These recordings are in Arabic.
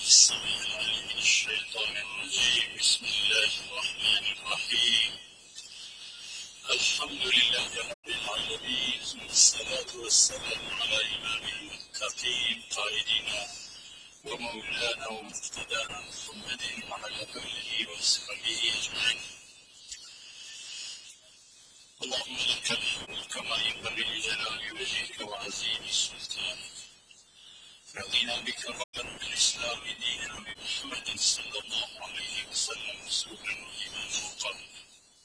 السميع العليم من الشيطان الرجيم. بسم الله الرحمن الرحيم. الحمد لله رب العالمين، والصلاة والسلام على إمام المتقين قائدنا ومولانا ومقتدانا محمد وعلى آله وصحبه أجمعين. اللهم لك الحمد كما ينبغي لجلال وجهك وعظيم سلطانك. رضينا بك ربا بالإسلام دينا وبمحمد صلى الله عليه وسلم رسولا وإماما وقائدا.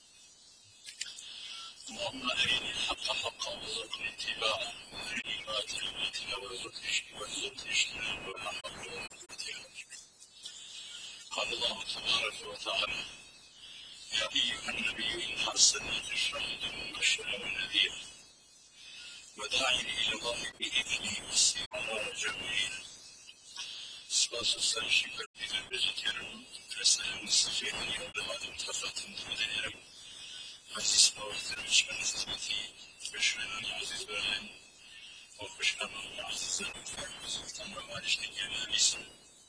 اللهم أرنا الحق حقا وارزقنا اتباعه، وأرنا الباطل باطلا وارزقنا اجتنابه، ولا حول ولا قوة إلا بك. قال الله تبارك وتعالى: يا أيها النبي إنا أرسلناك شاهدا ومبشرا ونذيرا وداعيا إلى الله بإذنه وسراجا منيرا. Sırası sarışıklar bir vejetaryen resmen seferini yapamadım tafatın ödelerim. Aziz Bağırtır Üçmen hizmeti Beşrenin aziz veren o kuşkanın azizlerin Sultan Ramaliş'te gelmemiz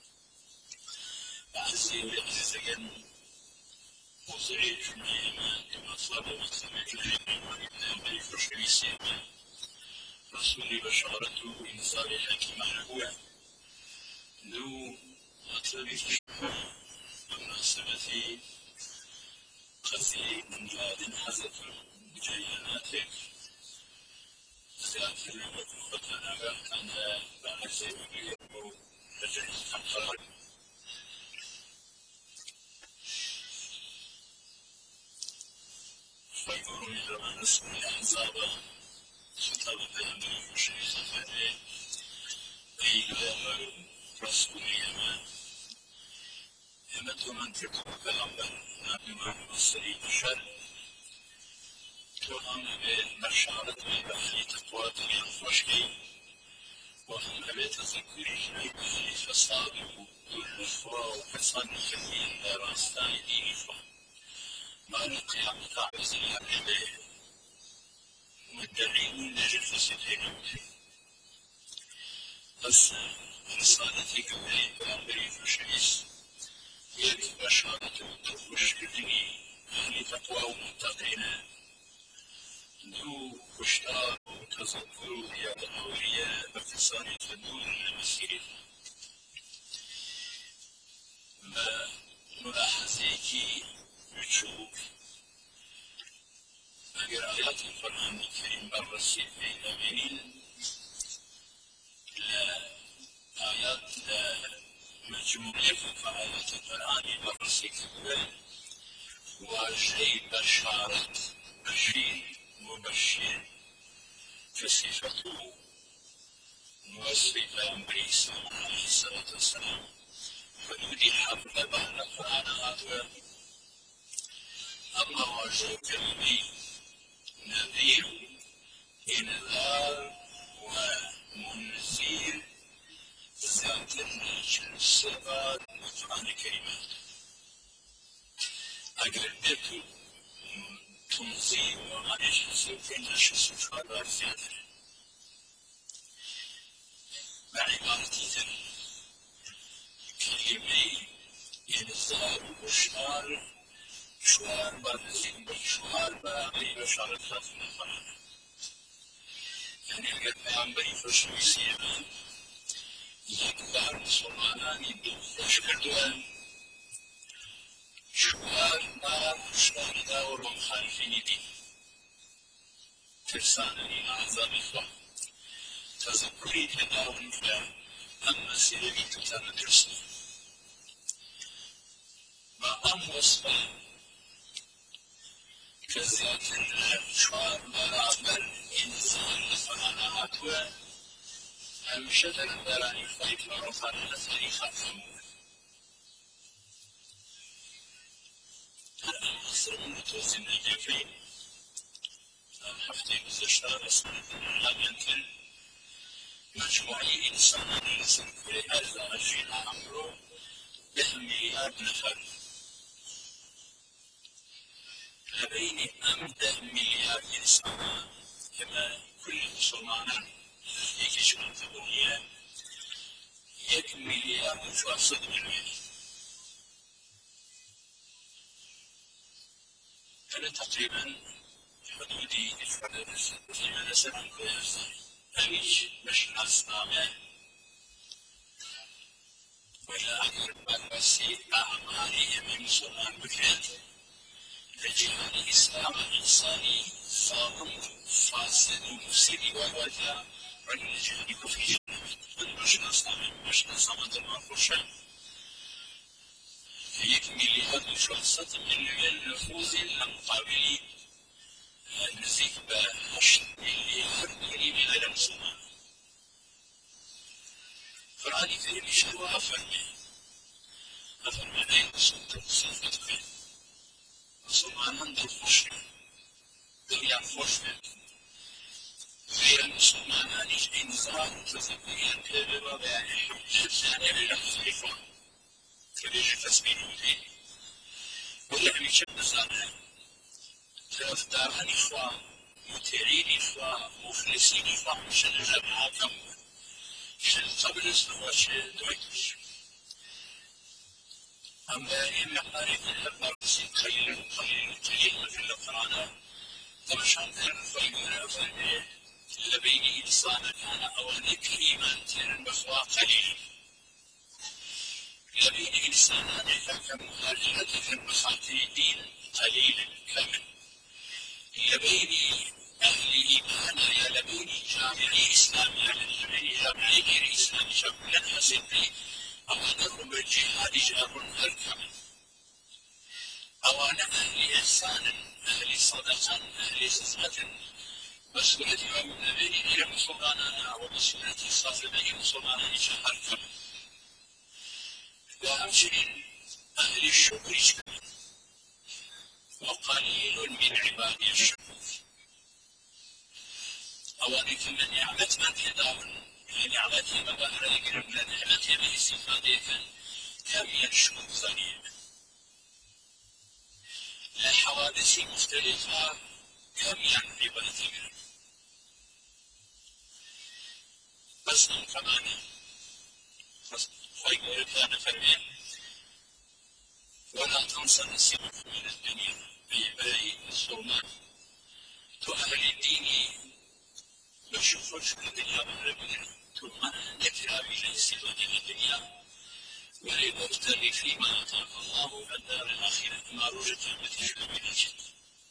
Aziz ve azize gelen o zırhı cümleyime imatlarla vaktime cümleyime İbn-i Bey Fırşevisiyeme Resulü Beşaretu İnzali Hakim Ahhuve ذو مطلب بمناسبة قتل منجاد حذف بجيناتك زيادة وقتنا كان بعزي بيقو رجل الحقار فيقولون إلى ما نسمي الأحزاب خطاب بأمر المشريك فدي إيقام رسول اليمن يمت منطق پیغمبر نبی مصری شر توهم به بشارت و بحری تقوات خوشگی و هم به تذکری بحری فساد و الأخوة و فساد خلین در راستای دینی ما لقيامة عبز الحبيبه مدعين لجل فسدين بس رسالتي قبلي بأمري فشيس یک بشارت و خوشگردگی یعنی تقوی و متقین دو کشتار و تذکر و یادآوری به کسانی که دور مسیر و ملاحظه که بچوب اگر آیات قرآن کریم بررسی پیدا بینید لآیات مجموعه آیات قرآن بررسی کرده واژه بشارت بشیر مبشر كصفته وصف پیامبر علیه الصلاة والسلام حدودی حفظ بعد قرآنات و اما واژه کلمه نذیر انذار و منذیر ذات چند صفات قرآن کریمات اگر بتو تنظيم ومعلش سوفين نشوف صفات زيادة بعبارتي كلمة إنذار وبشار شوار بنزين بشوار بأمري بشارة خاتم القرآن يعني أجد بأمري فشويسيما يكبر مسلماناني بشكر دوان شوار بشار داور ومخالفين دين ترسانني أعظم إخوة تذكري تداوم فلا أما سيري تتانا ترسل ما أم وصفة كزيات الشوار برابر إنسان لفرانا هاتوا همشة دراني خيط ورفانا لتاريخ الفمور الآن مصر من توزن الجفين هفته گذشته رسمت الحامیت مجموعی انسانی سنفر ازدواجی امرو به میلیارد نفر لبین ام 10 میلیارد انسان كما كل مسلمان يكشف الدنيا 1 مليار و400 مليون. أنا تقريبا حدودي تقريبا سنة أميش باش نصنع ولا أحد بس أعمالي من سلطان بكرات لجهاد الإسلام الإنساني صارم فاسد ومفسد ووجه رجل جهاد كفري باش نصنع المنفوشة 1 مليار و400 مليون نفوذ المقابلين نزيد ب 8 مليار من العالم الصناعي. فراني في مشروع أفرمي بين صفة بين صناعة من الفشل دنيا فشل غير المسلمان نجد نظام تزكية للرباع الثانية للخليفة كبير تسبيل فيه ولا مش نظام طرفداران إخوة متعين إخوة مخلصين إخوة مش الجماعة كم شل قبل الزواج دويتش أما إن قريب البرس قليل في القرآن طبعا كان فينا فني لبين إنسان كان أولي كريما تيرا بخوا قليل لبين إنسان يحكم مهاجرة في المخاطر دين قليل كامل لبين أهل إيمان يا لبين جامعي إسلامي لبين جامعي غير إسلامي شكلا حسيبي أوانهم بالجهاد جار الكامل أوان أهل إحسان أهل صدقة أهل صفة مسؤولية من الذين إلى مسلمانا ومسؤولية صاحبه مسلمانا شهر كامل وأمشي أهل الشكر وقليل من عبادي الشكور أولئك من نعمة من تداول نعمة مبهرة يقرب نعمة باستفادة كم يشكر ثانيا لحوادث مختلفة كم يعرف ثمن بس كمان خير كان فرمي ولا تنسى نصيبك من الدنيا بإبراهيم السلمان تؤهل الدين بشوفش الدنيا بالربنا ثم نكرا بالاستفادة من الدنيا وللمبتغي فيما آتاك الله الدار الآخرة ما رجت التي من الجنة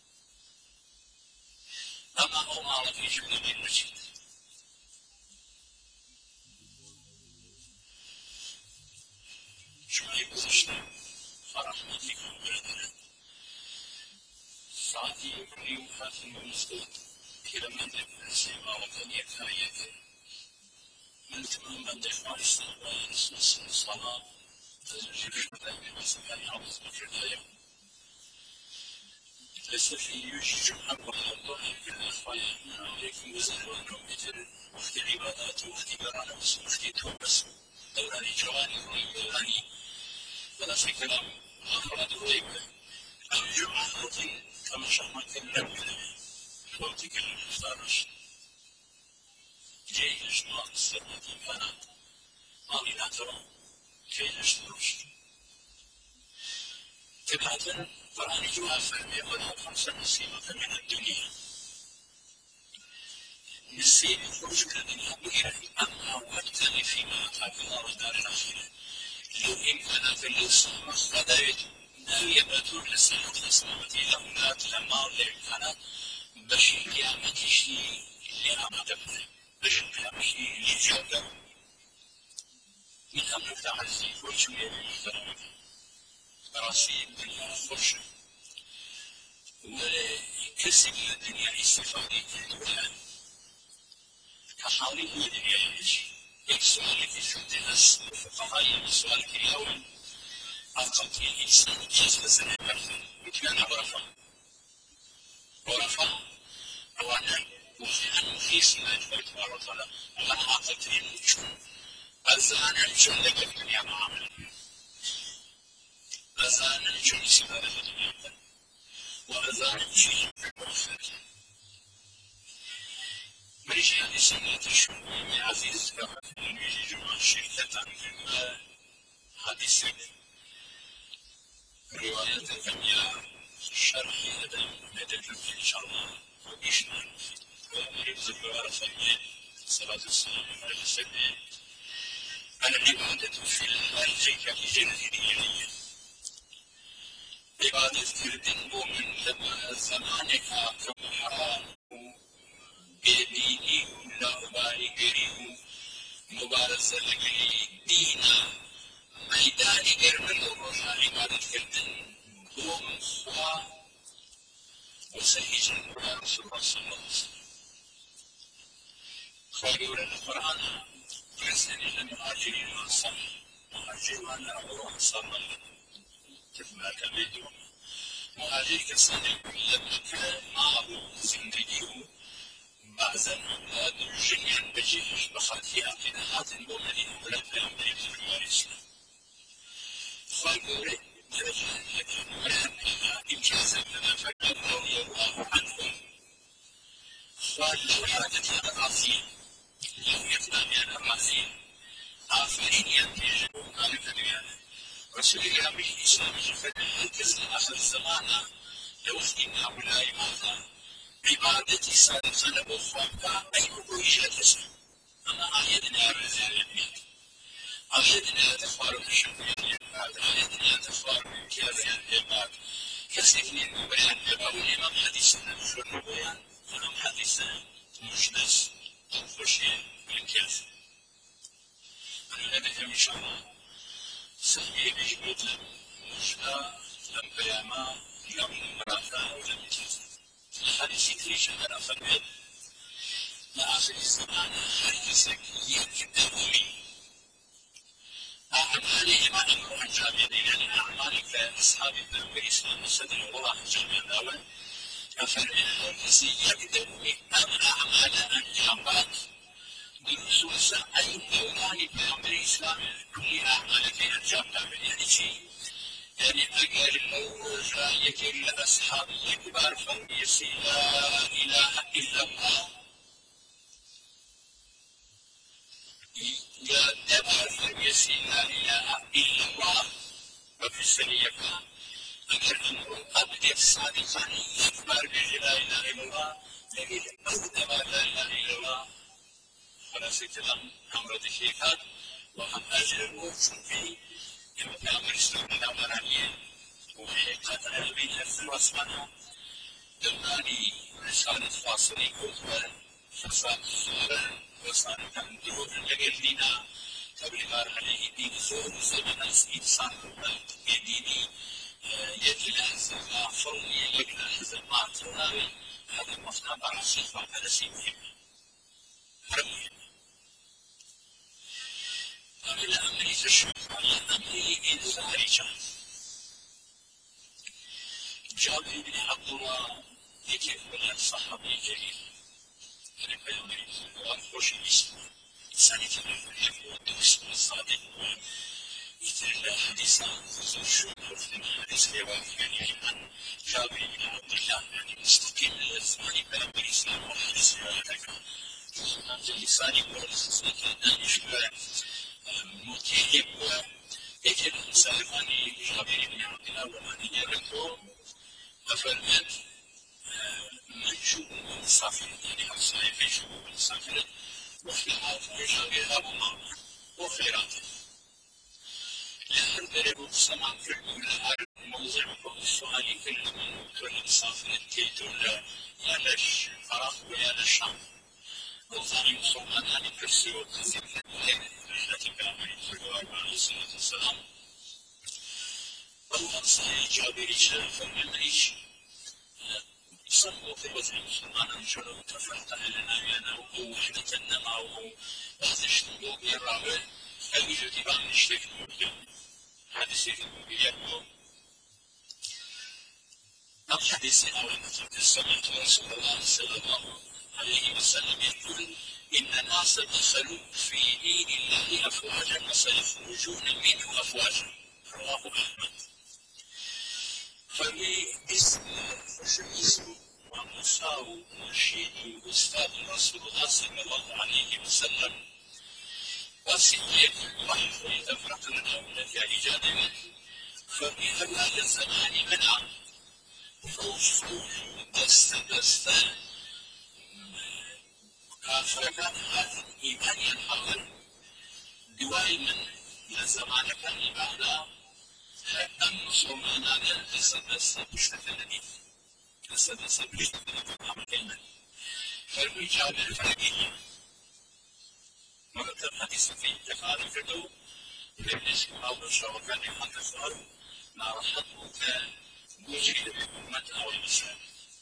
أما هو ما في جنة من الجنة شوي گذشته فرحمتكم بردنا ساعتي يمكن وفاتي مستوى كلمة ذكر سيما وكان يكايك من تمام من دفع الصلاة تزوجي بشمتين بمسكن يعوض بكردايا ليس في يوجد حق الله في الأخوة من عليكم وزهر أنهم مثل وقت عبادات وقت برانا وقت توبس دوراني جواني ودوراني ولا في كلام أفراد غيبة الجمعة كما شرنا كلام وقتك المفترش جاي الجمعة السنة كانت مالي ترى جاي الشروش تبعثا فراني جواب فرمي ولا 5 نسيمة من الدنيا نسيم خروج من الدنيا بغير أما وابتغي فيما آتاك الله الدار الآخرة لو إمكانات الإنسان خدايت يبدو لسنة الإسلامة لهم لا تلمع لإمكانات باش قيامة شيء اللي عمد باش قيامة شيء اللي جاوده من أمر تعزي وشوية من الكلام راسي الدنيا فرشة وكسب الدنيا استفادة الدنيا كحالي الدنيا يعيش سؤالك في الناس الفقهاء سؤالك الأول أعطت الإنسان جزء سنة كان غرفة أولا وفي المخيس ما يتبعت الله تعالى وأنا أعطت الشون أزان الشون لك الدنيا معاملة أزان الشون سبب الدنيا وأزان الشون برجال سنة الشموم عزيز كفن جمع شركة في حديث رواية كمية شرحي لدى إن شاء الله وبيشمل ويبزل ورثة صلاة السلام على السبيل العبادة في الحج كجنة عبادة كردن مؤمن لما زمانك كمحرام بيديني ولا أبالي قريب مبارزة لقلي دينا ميداني قرب الروح عبادة كردن قوم خوا وسهيج رسول الله صلى الله عليه وسلم خير القرآن يرسل إلى المهاجرين والأنصار مهاجر وأنا أبو أنصار كما تبدو مهاجر كسنة لما كان معه زندگيه بعضا جميعا بجيش بخلفها قناعات ومدينة ولم تأمري في الإسلام خير درجة لكن مرحبا إمجازا لما فكر رضي الله عنهم خير حاجة الراسين لم يطلع من الراسين آخرين ينتجون على الدنيا رسول الله بالإسلام فالمركز آخر الزمان لوحدين هؤلاء ماذا عبادتي صادقة لبوخوانك أي أبوية تسمى أما آياتنا رزالة آياتنا تخبر بالشكرية آياتنا تخبر بالكيازية الإباد كسيفني بيان أو الإمام حديثنا مشهور بيان إمام حديثنا مجلس خوشي بالكياز أنا نفهم إن شاء الله سمي بجبوت مجلى لم بياما لم مرافع ولم يتلزم الحديث يتريش أنا فرمي لآخر الزمان حديثك يكتبني أعمالي ما أمر عن جامعين يعني أعمالي كأصحاب النبي صلى الله عليه وسلم والله جامع الأول أفرمي الحديث يكتبني أم أعمال الجامعات بالنصوص أي دوراني في أمر الإسلام كل أعمال في الجامعة يعني شيء يعني أجر الموجة يكل أصحاب الكبار فميسي لا إله إلا الله يا دبر فميسي لا إله إلا الله وفي السنية أجر أمر أبدأ صادقا يكبر به لا إله إلا الله لكن أبدأ لا إله إلا الله فلا ستلم أمر دشيكات وهم أجر الموجود فيه كما في أمر الإسلام الأمرانية وحقيقة علمي نفس الوصفنا دماني رسالة فاصلي كتبا فصال الصورة وصال تنظر لقلنا تبلغ عليه دين زور زمن إنسان يديني يجلس فرمي يجلس ما تناوي هذا مفنا براسي فهذا سيمهم فرمي أمل أمري تشوفني أمري إنسان رجال جابر بن عبد الله يجب من الصحابي الجليل البيضري وأنفش الإسلام إنسان يحب الاسم الصادق مثل حديثا شو في حديث يعني عن جابر بن عبد الله يعني مستقل الزمان بين الإسلام وحديث ذلك الإنسان يقول أن يشبه متيب يجب أن سلفني جابر بن عبد الله وأن يرده أفرمت منشوب صافي يعني أصلا منشوب صافي وخلافات جابر أبو معمر وخيراته لأن السماء في الأولى موضع السؤال في كل صافي تيتولا يا لش فرح ويا لشام وظني صوما عن الكرسي والتنزيل في الليل رحلة كامل صلى الله عليه وسلم والأنصار جابر شرف من العيش صلوا في وزن سلطان الجنوب تفتح لنا ينام وحدة معه وزشتوا بالرابع فوجد بعض الشيخ المسلم حديث يقول الحديث أول الصلاة رسول الله صلى الله عليه وسلم يقول إن الناس دخلوا في دين الله أفواجا وسيخرجون منه أفواجا رواه أحمد فباسم موسى ومرشدي وأستاذ رسول الله صلى الله عليه وسلم وسيد الوحي ويتفرق لنا ونتائج جانبه ففي هذا الزمان منع فوج دست كافركان هذا إيمان ينحول دوائي من زمان كان إيمانا أن مسلمانا لسدس بشتة الذي لسدس بشتة الذي فالرجال الفرقية مرتب حديث في تقال فردو لابنس أول شوكان يحق الظهر مع رحمه كان وجهد بأمة أو المسلم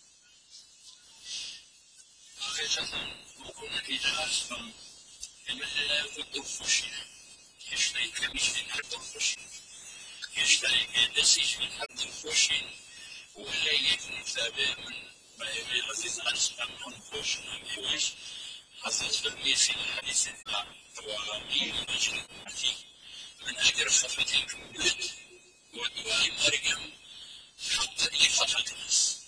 حقيقة وكنا إجاز من لا يفضل فشنا يشتري كمش من حد الفشن يشتري كدسيج من حد الفشن ولا يكون تابع من ما يبي عزيز أسمع من فشن ويوش حصلت في الميسي الحديث ومين وجه من أجل خفة الكبد ودواء مريم حتى لي خفة الناس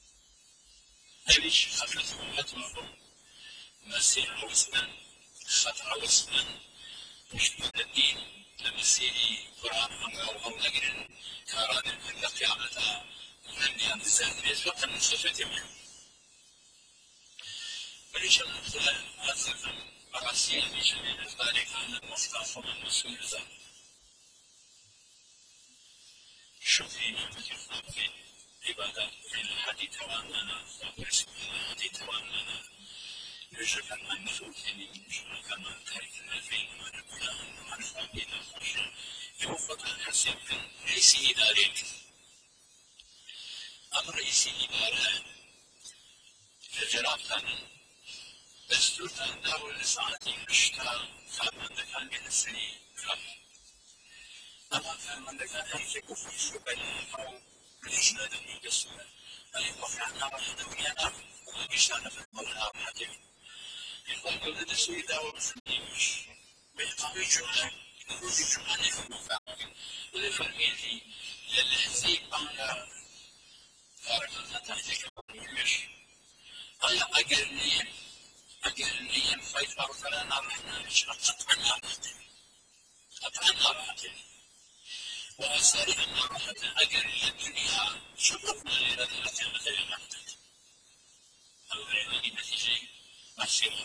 أبيش خفة أمتهم مسيح وسنان خطأ وسنان مش الدين لمسيحي قرآن أو نجر كاران القيامة من ينتزع بيزبط من خفة منه وليش الخلال أصلا مراسيل بجميع ذلك عن المصطفى من مسؤول ذلك شوفي في عبادات في الحديث تواننا ورسم الحديث تواننا يجب أن نفوتني يجب أن تركنا في ونبنى ونرفع بنا خشية يوفق الحسن رئيس إدارة أمر رئيس إدارة جرابتان دستورتان داول ساعتي مشتا فمن كان من السنين أما فمن كان هيك كفر شبه أو ليش نادني دستور أي وفعنا وحدويانا ومشانا في المولى حكيم يقول لنا دستور داول مسلميش بيقام الجمعة يخرج الجمعة يفهم فعلا ولفرميتي للحزيب أنا فارقنا تحتك ومش أنا أقلني فايت أرسلنا نحن قطعنا راحتي وأسأل أن راحة أقل الدنيا شرفنا لرذلة مثل المحدث الغير نتيجة مسيرة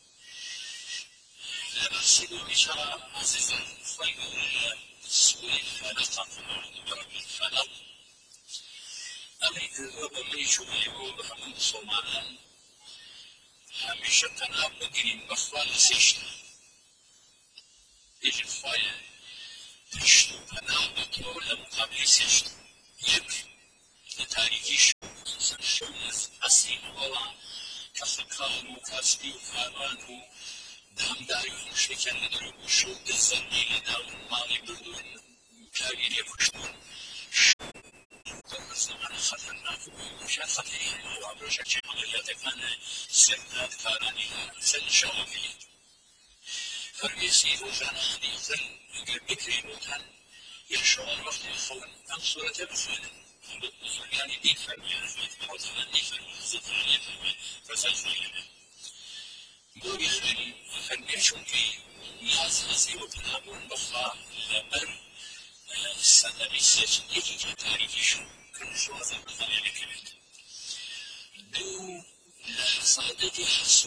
لنرسل بشرى عزيزا فيقول سوء الفلق برب الفلق أريد وبمي شويه بحمد صومالا همیشه تنها بگیریم و خالصش يجب فايل تشتو تنها بطول لمقابل سشتو يك لتاريخي شونس أسين والله كفكار وكاسبي وكاران ودامداري ومشركة ندرو وشو دزني لداون مالي بردون كارير يكشتون زمان خطرناك ومشان خطرين وعبرشك شيء عمليات كان سردات كاراني سن شوافي فرميسي وجانا ديزن بكري وكان يشعر وقت الخون عن صورة بفعل يعني دي فرمي حوزنا دي فرمي زدني فرمي فسلفي بوري فرمي شنكي ناس نسي وتنامون بخا لبر السنة بيسيش يجي كتاريخي شو كل شو هذا مثلا لكلمة دو صادتي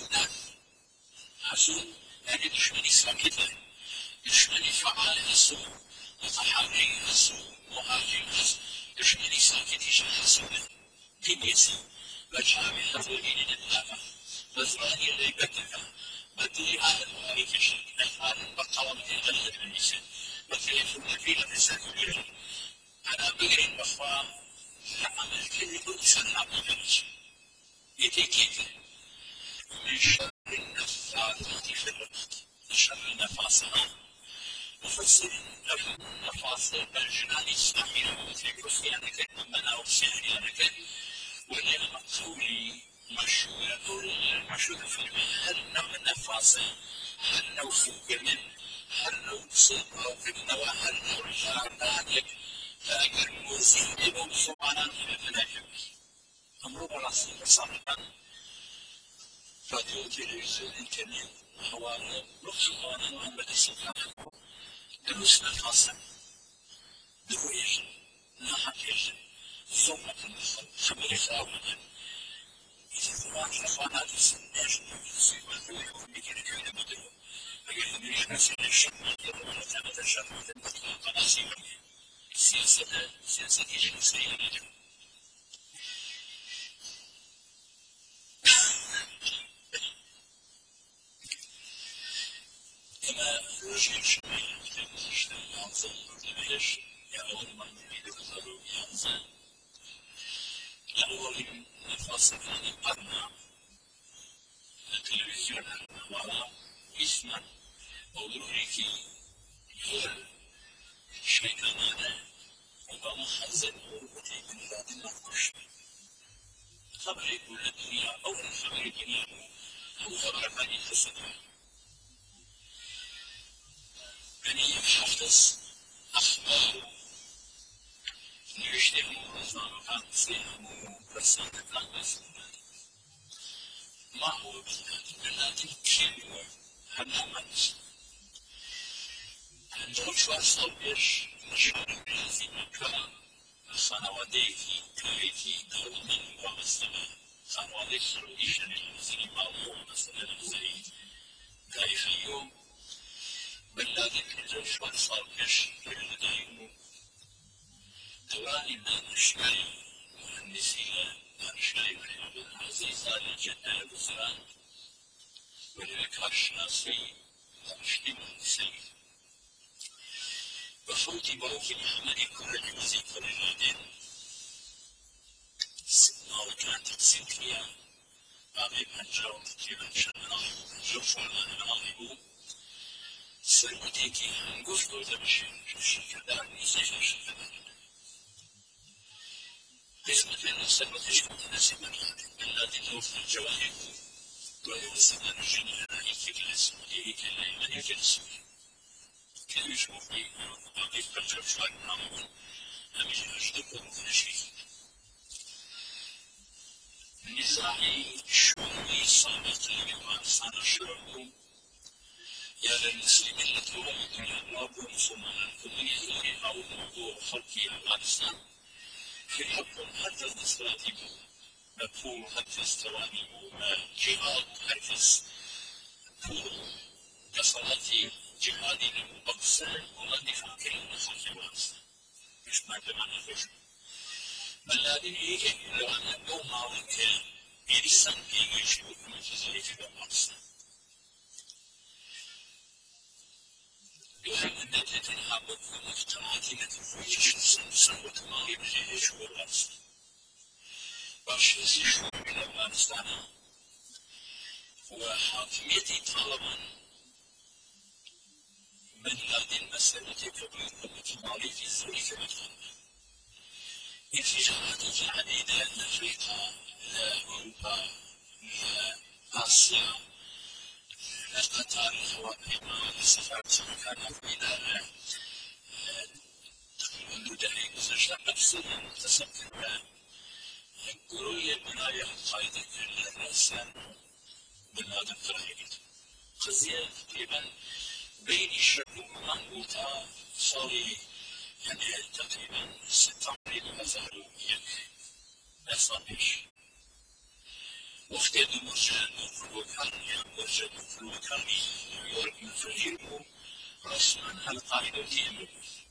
حسون يعني دشمني ساكتة دشمني فعال السوء متحرك السوء مهاجم دشمني ساكتة حسون كنيسي بجامع هذولين الدافع بزراني اللي بكتك بدي هذا الوالي كشك الحال بقوام الغلط النساء وكيف النبيل الرسالة أنا بغير بخوا لعمل كل إنسان عبدالج يتكيف من شر النفاثات في الوقت شر النفاثات مفسر له نفاثات بالجنان الساحرة وفي كفيانك أمنا وسحريانك ولما قولي مشهور في المهل نوع النفاثة هل لو فوق من هل لو صدق أو في النواحي هل لو جاردانك فأجر موزين إبو سبحانه في المناجم أمر براسي صراحة راديو تلفزيون إنترنت حوالي رخصوانا من بدي سبحانه دروسنا الخاصة درويش نحكيش ثم خبر خاونا إذا زمان خفانات السناش يصيبوا الفيديو بكل كلمة بدلو أجل نريد نسير الشمال يضمن ثمة الشمال المطلقة نسير سياسة جنسية نجم كما رجل شمال يشتري ينزل ليش يأول من يريد يظهر ينزل يأول الفاصل القرن التلفزيون وراء اسما أولوريكي يقول شيطانا وما حزن وروتي من بعد النقش خبر يقول الدنيا أو خبر الدنيا أو خبر بني حسن بني حفظ أخبار نشتري نظام سيهم برسالة الناس ما هو بالذات شيء هنمت جورج واسل بيش نشان بيزي مكان خانواديكي كويتي دولمن ومسلمة خانواديك سعوديشن المسلمين معلوم مثلا زي كيف يوم بلادك جورج واسل بيش كردايمو دوراني من الشيء مهندسية الشيء عزيزة لجنة الوزران وللكاشناسي الشيء بفوتي بروكي محمد كل الجوزي كل الجديد سنة كانت تقسيم فيها بعضي بنجاو تقريبا شمنا جوف ولا نعلمو سلمتيكي هنقول له زمشي شركة دار نيسيش شركة دار لازم سلمتيش كنت ناسي من بلادي توفي الجواهر ويوصل الجنة يكفي الاسم يكفي الاسم يكفي الاسم كان يشوف لي أضيف بجر شوي نعمل أمشي أجدكم في شيء نزاعي شوي صامت لما صار شرعهم يا للمسلمين اللي تولدوا يا رب مسلمان كل يزوري أو موضوع خلقي أفغانستان في حكم حتى الاستراتيجي مفهوم حتى استواني جهاد حركس كل كصلاتي جهادي للمقصر ومدفع كلمة خلقي مش مادة معنى فشل بلادي إيه لو أن النوم معك بيرسم بيجيش بكم تزيد بالمقصر لأن النتيجة الحابة في المجتمعات التي فيش سنوات ما يبجيش بالمقصر باشيسي شو من أفغانستان وحاكميتي طالبا من هذه المسألة كبيرة المجتمعية في ذلك المكان اتجاهات عديدة لأفريقيا لأوروبا لآسيا لقطر الخواتم لسفارة المكان في إدارة منذ دهي مستشفى نفسيا متسكر قروية الولاية القائدة للرأسان من هذا الترحيل قضية تقريبا بين الشعب ومنبوطة صاري يعني تقريبا 6,000 ما صارش وقت المرجع الوكالي مرجع الوكالي نيويورك مفجره رسما القاعدة في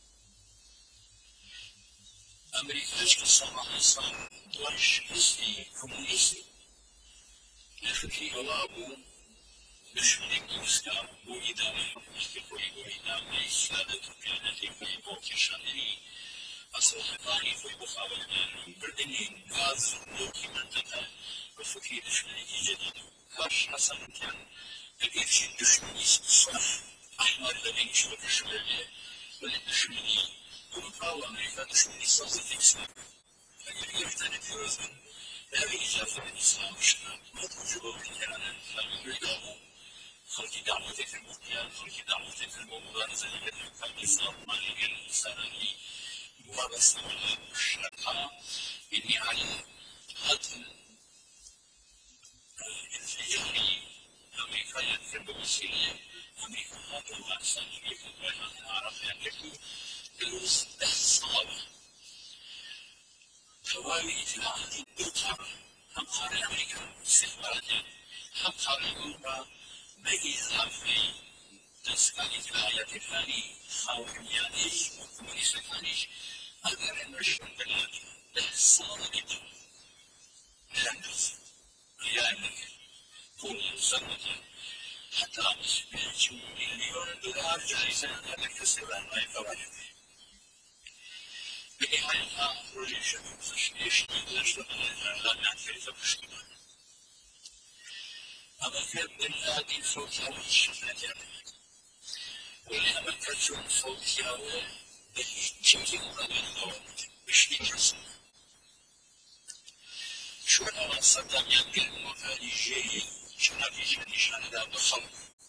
أمريكا كصنع صار دوش حزبي كومونيستي لفكي ولابو بشمل الإسلام وإدارة حكومة وإدارة سيادة القيادة في موقع شاملي أصبحتاني في مقابلة بردني غاز لوكي منطقة وفكي دشمني جديد كاش حسن كان الإرشي دشمني صرف أحمر لدي يشبك الشمالية وللدشمني أوروبا وأمريكا دشمني صوصة الإسلام فقال يفتن التيروزم هذه إجابة الإسلام الشمال ما توجبه بالكلام فالمريكا خلق دعوة المفتيان خلق دعوة المبارزة للحكام الإسلام مالي الإنساني مبارزة الشركاء إني علي حتى انفجاري أمريكا يضرب بسوريا أمريكا هذا الأحسن في الولايات العربية التي الاستحصال حوالي ثلاثة دكتور أمثال أمريكا استخبارات أمثال أوروبا بإضافة تسكان الولايات الثانية خاويانيش وكومونيستانيش أقدر نشر بلاد الاحصال جدا لندس يعني كل سنة حتى مليون دولار جائزة لكسر ما يفوت بنهاية بروجيكشن لا نعرف تشتغل أما كان من هذه صوت الشفاء ولما كان صوت ياوي بشكل مغلق بشكل رسمي شو أنا صدق يمكن مفاجئ شنو في نشان هذا بخلق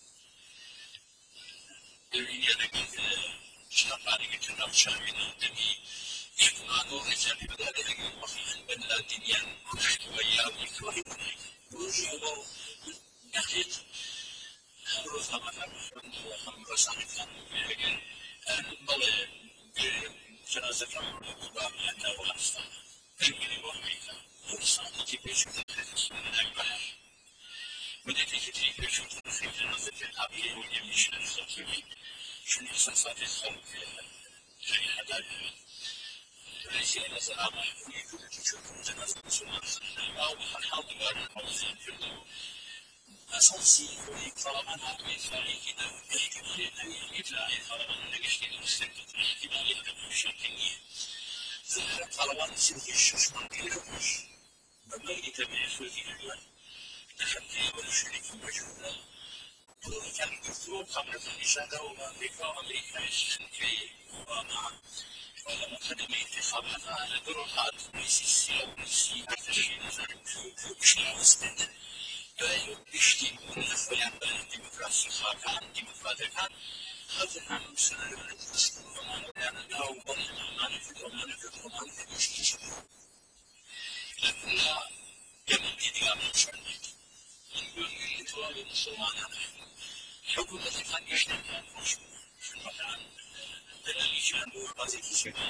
يدك شنو كنا مشاهدين دمي إقناع ورجال بذلك وفي البلدان كل وياه كل وجوه ناحية رزما هم رسالة لكن بل جنازة الرباب أنه وأصلا أجمل وأمريكا فرصة تبيش من أكبر بدأت تجري في جنازة الأبي ويمشي الخلفي شنو إحساسات الخلق في حدائق رسالة سلامة يقول تشوف جنازة سلمان أو حاضر على الحوزين في الدور أساسي طالما هذا مثالي كده احتمال أن يطلع طالما نجحت المستقبل احتمال أن يشاركني طالما سلك الششمان كلهوش بما يتبع سلك الأول تحدي والشريك المجهولة كان يكتبوا قبل الإشادة وأمريكا يشتري ومع ولما قدم انتخابات على دروحات ميسيسي أو ميسي أكثر شيء مستند يشتكون الفلان الديمقراطي خاكان ديمقراطيكان هذا هم سنة المسلمون أو بطلنا في يشتكي لكن لا يمن إدغام الشرعي يقول يتوالي المسلمان حكومة كان يشتكي في المكان الذي كانوا قد يكسبون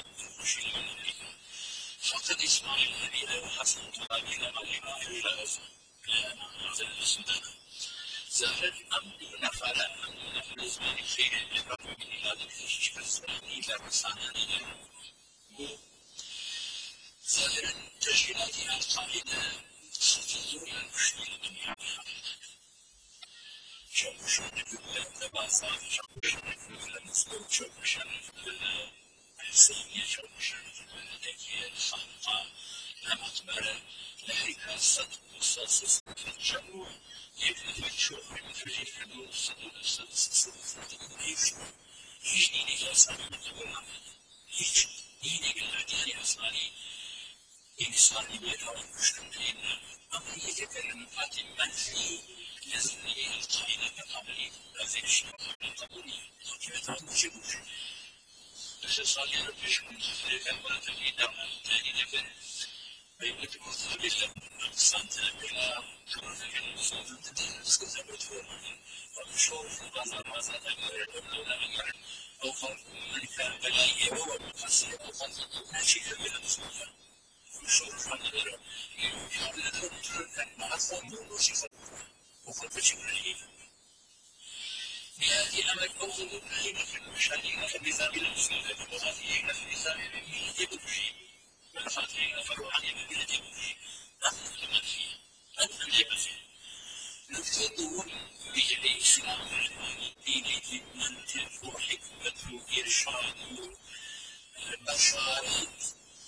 فقد إسماعيل الذي حسن ترابي لما إلى السودان زهد أمر نفعل أمر نفعل الزمان خير لرب من إلى الشيخ الزماني لرسانة ظاهرا تشكيلات القاعدة ستظهر المشكلة الدنيا شوشان النباسات شوشان المسلم شوشان الحسينية شوشان الذكية الخلقة المقبرة لحيث الصدق والصاصص الجمهور يبدأ تشوف مثل الحدود الصدق يجني لجاسة مقبرة يجني بالعديان أصلاني إنسان يدعو المشتملين أما يتكلم فاتم منفي يزني القائلة قبلي هذه الشيء قبلي كيف تجيبه الصالح يشكل الكلمة الإدارة التالية بين المختلفة أقساط إلى كل صوت تدرس كتابته ومشهور في بعض المسائل الأمور أو خلق الملكة بلاغية هو مقصر أو خلق ناشئة من المسؤولية ومشهور في الأمور يحاول أن معصم وموسيقى وخلق شكله لهذه أمر أوصل إلى في المشاهدين في النظام المسلم وهذه في النظام اليهودي والفاتحين فروعا اليهودي أثنى ما فيه أثنى ما فيه نفسدهم بجل الإسلام دين منطق وحكمة إرشاد بشارات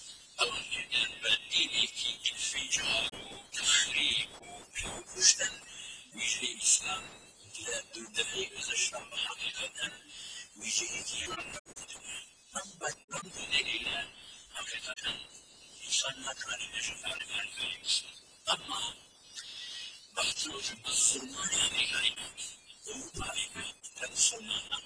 الدين في انفجار تخريب وكشتن بجل الإسلام لا تدعي إذا الشرع حقيقة بجهة أما الحمد لله حقيقة إنسان ما كان يشفع لمن المسلم أما بحثوش بالظلمان يعني وطريقة الظلمان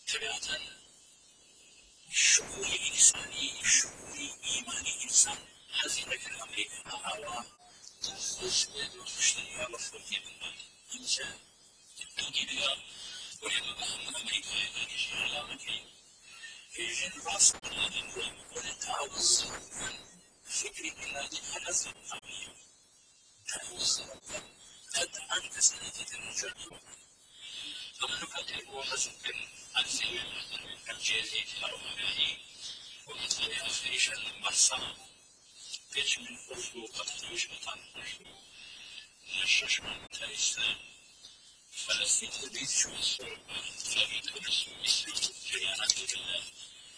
تبعة شعور إنساني شعور إيماني إنسان هزینه الأمريكا أعوام تزيد وتشتري مفروض إنسان تبتدي ولما أهم أمريكا يجي على أمريكا يجي الراس ولتعوز فكري بلادي حدث الأمريكا تعوز قد أنت سنتي المجرد تملك ومسك السير الجازي الأرماني ومثل أفريش المرسى تجي من خشوع قطيش وطنش نشش من الإسلام فلسطين تريد شو الصورة تريد مثل جريانات الله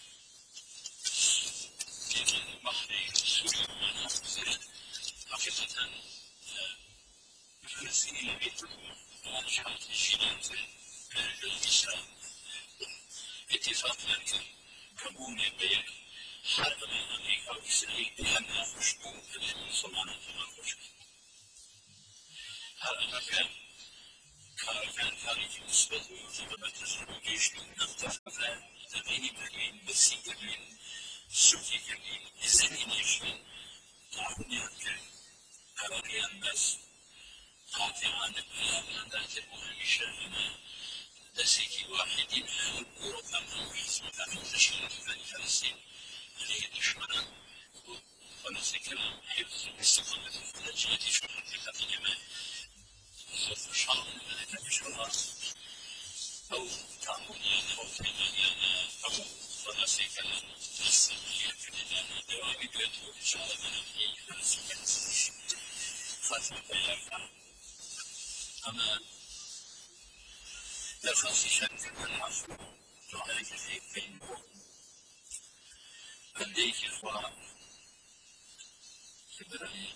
في البحرين سوريا ونفسها حقيقة فلسطين بيتكم ونشأت الجيلات الإسلام اتفاق ذلك كمون بين حرب بين أمريكا وإسرائيل لأنها خشبون المسلمين كما خشب هذا مكان كان تاريخ مثبت ويعتبر تجربة جيش نفترض تبين برلين بسي برلين سوكي برلين إزالين يشين تعرفني هكذا كاريان بس قاطعا بيان ذات المهمشة دسيكي واحد يحاول أوروبا ويسمى عن تشكيل فلسطين هذه دشمنا فلسطين حفظ الاستقامة الفلسطينية في حقيقة اليمن سوف شعر ذلك بشرى أو تعمل أو فيما أو فلسطين تستطيع في دوام بيته إن شاء الله في فلسطين فتبقى أما تخصص شكل العصر تعالج في بينه لديك إخوان إبراهيم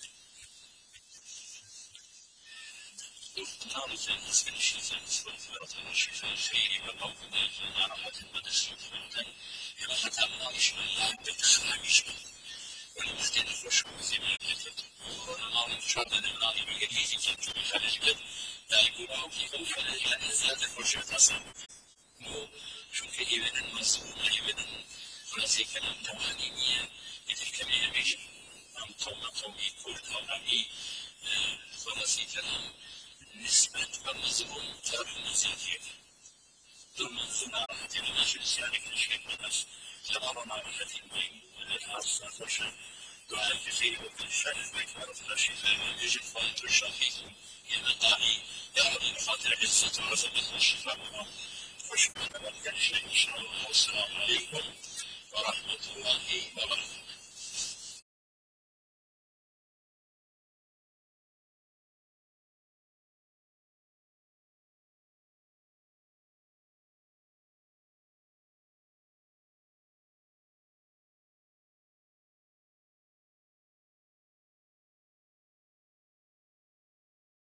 اختار زي الشيء زي الشيء الخيري والموجودة في معرفة المدرسة إلى حتى الله يشمل بالخارج والمختلف وشوز ما يتطور شرط الإمرأة بجديد تنجو الخارج لا يكون أو في الخارج لا يزال الفرشة أصلا شو كإبن المصروف إبن فرنسي كلام توانينية يتكلم بيش عن قومي كل قومي فرنسي كلام نسبة والمزروم ترى المزيد ثم معرفة المجلس يعني كل شيء بس تمر معرفة بين الأشخاص الفرشة دعاء كثير وكل شيء بيت معرفة الشفاء يجب فائدة الشفيق ينقعني يعمل بخاطر عزة ورزقة الشفاء وشكرا لك إن شاء الله والسلام عليكم ورحمة الله وبركاته